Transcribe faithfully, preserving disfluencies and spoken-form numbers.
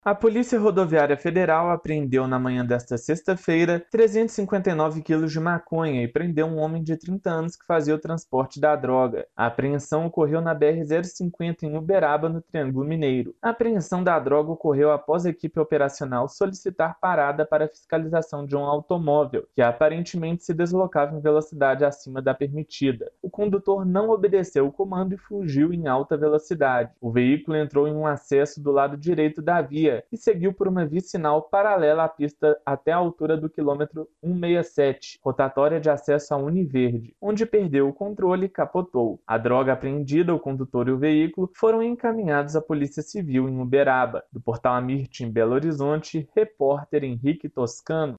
A Polícia Rodoviária Federal apreendeu na manhã desta sexta-feira trezentos e cinquenta e nove quilos de maconha e prendeu um homem de trinta anos que fazia o transporte da droga. A apreensão ocorreu na B R zero cinquenta em Uberaba, no Triângulo Mineiro. A apreensão da droga ocorreu após a equipe operacional solicitar parada para fiscalização de um automóvel, que aparentemente se deslocava em velocidade acima da permitida. O condutor não obedeceu o comando e fugiu em alta velocidade. O veículo entrou em um acesso do lado direito da via e seguiu por uma vicinal paralela à pista até a altura do quilômetro cento e sessenta e sete, rotatória de acesso à Univerde, onde perdeu o controle e capotou. A droga apreendida, o condutor e o veículo foram encaminhados à Polícia Civil em Uberaba. Do portal Amirte, em Belo Horizonte, repórter Henrique Toscano.